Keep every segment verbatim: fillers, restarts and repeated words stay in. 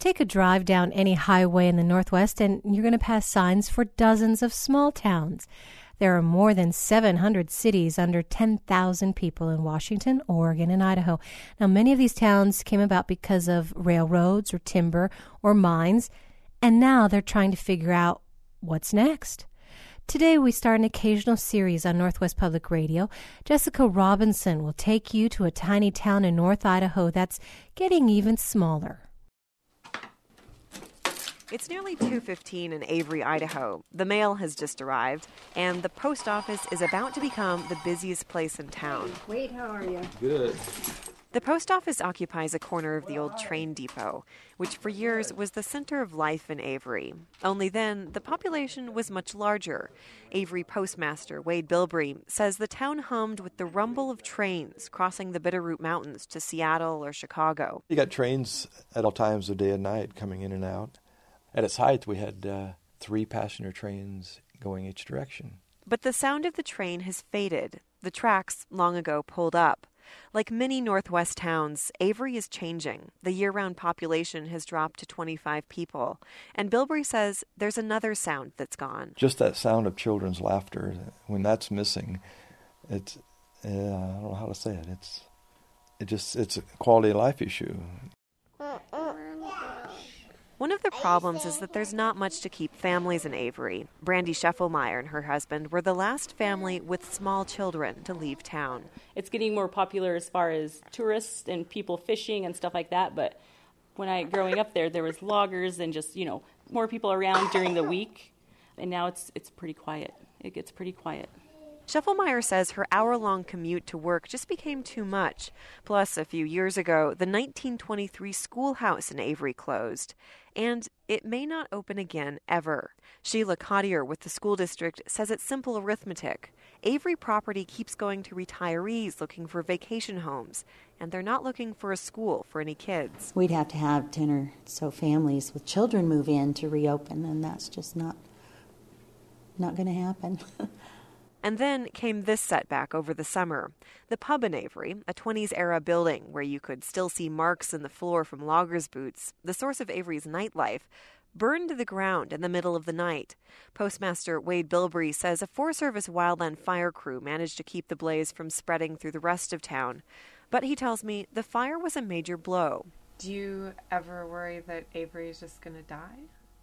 Take a drive down any highway in the Northwest and you're going to pass signs for dozens of small towns. There are more than seven hundred cities under ten thousand people in Washington, Oregon, and Idaho. Now, many of these towns came about because of railroads or timber or mines, and now they're trying to figure out what's next. Today, we start an occasional series on Northwest Public Radio. Jessica Robinson will take you to a tiny town in North Idaho that's getting even smaller. It's nearly two fifteen in Avery, Idaho. The mail has just arrived, and the post office is about to become the busiest place in town. Wade, how are you? Good. The post office occupies a corner of the old train depot, which for years was the center of life in Avery. Only then, the population was much larger. Avery postmaster Wade Bilbrey says the town hummed with the rumble of trains crossing the Bitterroot Mountains to Seattle or Chicago. You got trains at all times of day and night coming in and out. At its height, we had uh, three passenger trains going each direction. But the sound of the train has faded. The tracks long ago pulled up. Like many Northwest towns, Avery is changing. The year-round population has dropped to twenty-five people. And Bilbrey says there's another sound that's gone. Just that sound of children's laughter, when that's missing, it's, uh, I don't know how to say it. It's, it just, it's a quality of life issue. One of the problems is that there's not much to keep families in Avery. Brandy Scheffelmeyer and her husband were the last family with small children to leave town. It's getting more popular as far as tourists and people fishing and stuff like that, but when I growing up there, there was loggers and just, you know, more people around during the week, and now it's it's pretty quiet. It gets pretty quiet. Scheffelmeyer says her hour-long commute to work just became too much. Plus, a few years ago, the nineteen twenty-three schoolhouse in Avery closed. And it may not open again ever. Sheila Cottier with the school district says it's simple arithmetic. Avery property keeps going to retirees looking for vacation homes, and they're not looking for a school for any kids. We'd have to have ten or so families with children move in to reopen, and that's just not, not going to happen. And then came this setback over the summer. The pub in Avery, a twenties-era building where you could still see marks in the floor from loggers' boots, the source of Avery's nightlife, burned to the ground in the middle of the night. Postmaster Wade Bilbrey says a Forest Service wildland fire crew managed to keep the blaze from spreading through the rest of town. But he tells me the fire was a major blow. Do you ever worry that Avery is just going to die?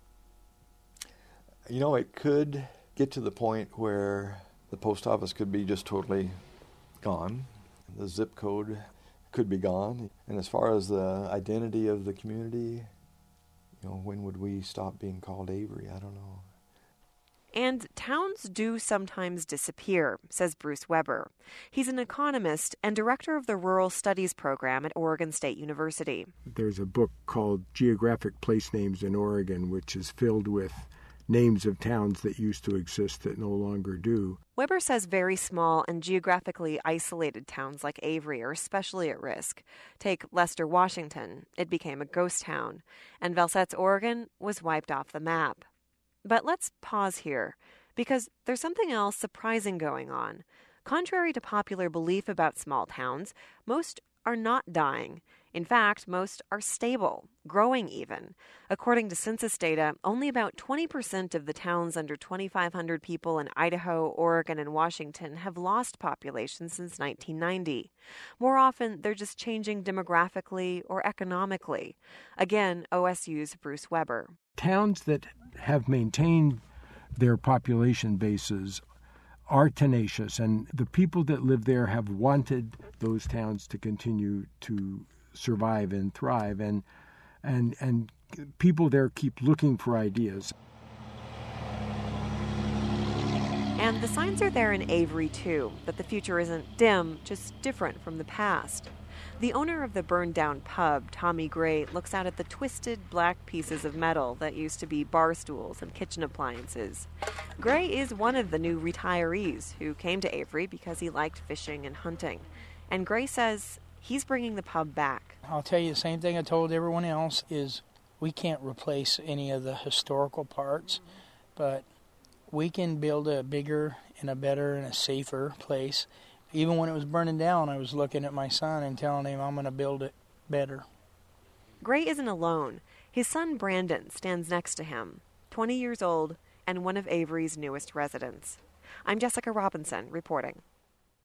You know, it could get to the point where the post office could be just totally gone. The zip code could be gone. And as far as the identity of the community, you know, when would we stop being called Avery? I don't know. And towns do sometimes disappear, says Bruce Weber. He's an economist and director of the Rural Studies program at Oregon State University. There's a book called Geographic Place Names in Oregon, which is filled with names of towns that used to exist that no longer do. Weber says very small and geographically isolated towns like Avery are especially at risk. Take Lester, Washington. It became a ghost town. And Valsetz, Oregon was wiped off the map. But let's pause here, because there's something else surprising going on. Contrary to popular belief about small towns, most are not dying. In fact, most are stable, growing even. According to census data, only about twenty percent of the towns under twenty-five hundred people in Idaho, Oregon, and Washington have lost population since nineteen ninety. More often, they're just changing demographically or economically. Again, O S U's Bruce Weber. Towns that have maintained their population bases are tenacious, and the people that live there have wanted those towns to continue to survive and thrive, and and and people there keep looking for ideas. And the signs are there in Avery, too, that the future isn't dim, just different from the past. The owner of the burned-down pub, Tommy Gray, looks out at the twisted black pieces of metal that used to be bar stools and kitchen appliances. Gray is one of the new retirees who came to Avery because he liked fishing and hunting. And Gray says he's bringing the pub back. I'll tell you the same thing I told everyone else, is we can't replace any of the historical parts, but we can build a bigger and a better and a safer place. Even when it was burning down, I was looking at my son and telling him I'm going to build it better. Gray isn't alone. His son Brandon stands next to him, twenty years old and one of Avery's newest residents. I'm Jessica Robinson, reporting.